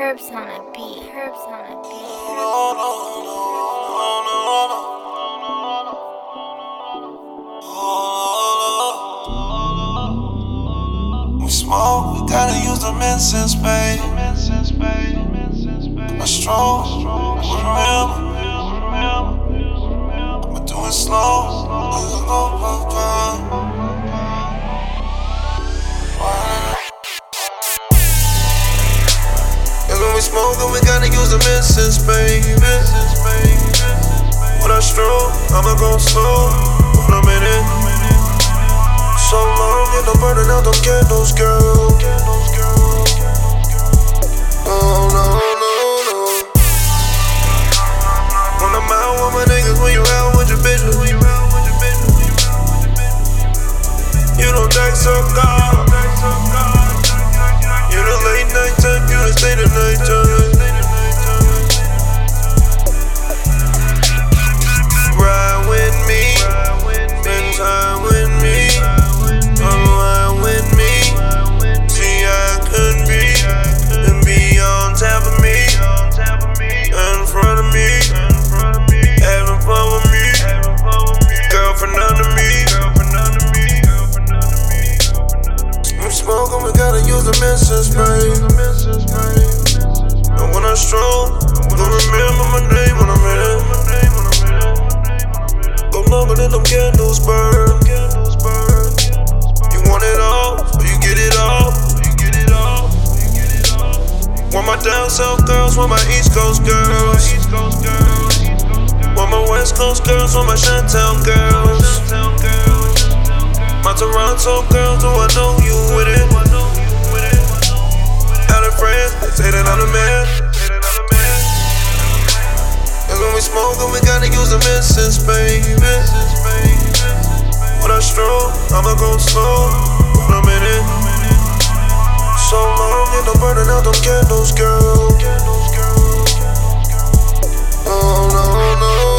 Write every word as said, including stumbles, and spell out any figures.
Herbs on a beat. Herbs on a beat. We smoke, we gotta use the incense, babe. I stroll, remember, I'ma do it slow. And when we smoke, then we gotta use the incense, baby. When I stroll, I'ma go slow. When I'm in it, so long, and I'm burning out them candles, girl. Oh, no, no, no. When I'm out with my niggas, when you out with your bitches, you don't text so God. You the late night time, you the stay the night time. Ride with me, spend time with me, unwind with me. See, I could be and be on top of me, in front of me, having fun with me, girlfriend under me. We smoking, we gotta use the incense, babe. And when I stroll, you remember my name when I'm in. Go longer than them candles burn. You want it all, or you get it all. Want my down south girls, want my east coast girls. Want my west coast girls, want my Shantown girls. My Toronto girls, do I know you with it? Out of France, they say that I'm the man. And when we smoke, then we gotta use the incense, baby. When I stroll, I'ma go slow. When I'm in it, so long, and I'm burning out them candles, girl. Oh, no, no.